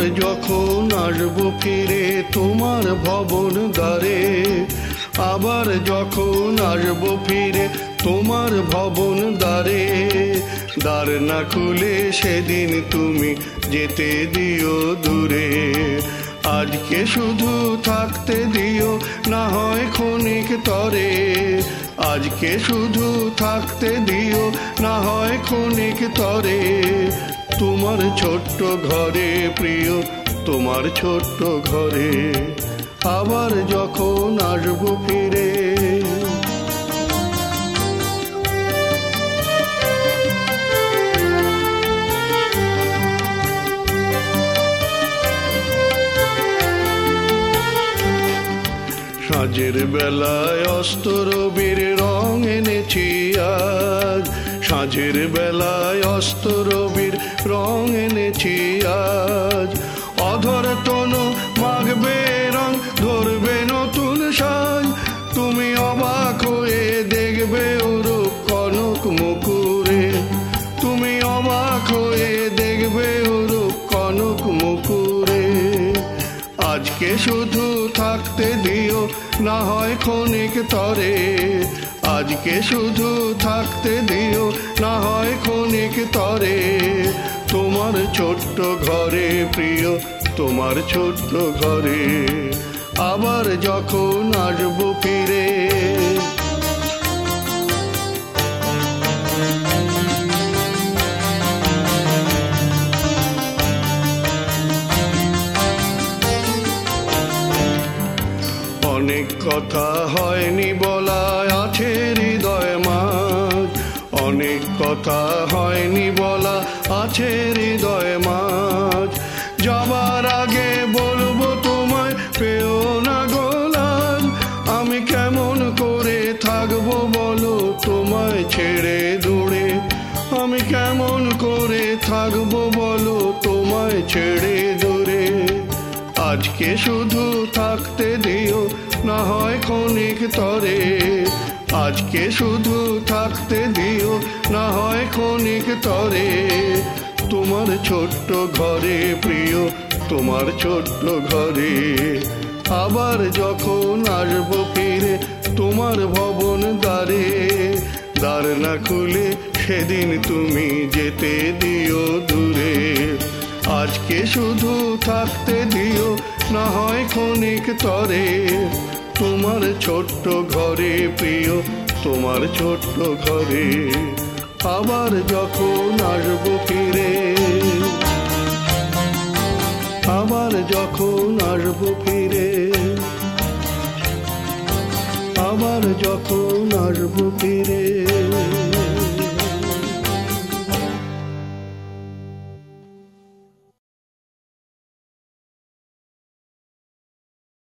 যখন আসবো ফিরে তোমার ভবন দ্বারে, আবার যখন আসবো ফিরে তোমার ভবন দ্বারে, দ্বার না খুলে সেদিন তুমি যেতে দিও দূরে। আজকে শুধু থাকতে দিও না হয় ক্ষণিক তরে, আজকে শুধু থাকতে দিও না হয় ক্ষণিক তরে। তোমার ছোট্ট ঘরে প্রিয়, তোমার ছোট্ট ঘরে, আবার যখন আসবো ফিরে। সাঁঝের বেলায় অস্ত রবির রং এনেছি আজ, সাঁঝের বেলায় অস্ত রবির রং এনেছি আজ। অধর তনু মাখবে রং, ধরবে নতুন সাজ, তুমি অবাক হয়ে দেখবে ওরূপ কনক মুকুরে, তুমি অবাক হয়ে দেখবে ওরূপ কনক মুকুরে। আজকে শুধু থাকতে দিও না হয় ক্ষণিক তরে, আজকে শুধু থাকতে দিও না হয় ক্ষণিক তরে। তোমার ছোট্ট ঘরে প্রিয়, তোমার ছোট্ট ঘরে, আবার যখন আসবো ফিরে। অনেক কথা হয়নি বলা আছে হৃদয় মাঝ, অনেক কথা হয়নি বলা আছে হৃদয় মাঝ। যাবার আগে বলবো তোমায় পেও না গোলাজ, আমি কেমন করে থাকবো বলো তোমায় ছেড়ে দূরে, আমি কেমন করে থাকবো বলো তোমায় ছেড়ে দূরে। আজকে শুধু থাকতে দিও না হয় ক্ষণিক তরে, আজকে শুধু থাকতে দিও না হয় ক্ষণিক তরে। তোমার ছোট্ট ঘরে প্রিয়, তোমার ছোট্ট ঘরে, আবার যখন আসবো ফিরে তোমার ভবন দ্বারে, দ্বার না খুলে সেদিন তুমি যেতে দিও দূরে। আজকে শুধু থাকতে দিও না হয় ক্ষণিক তরে, তোমার ছোট্ট ঘরে প্রিয়, তোমার ছোট্ট ঘরে, আবার যখন আসবো ফিরে, আবার যখন আসবো ফিরে, আবার যখন আসবো ফিরে।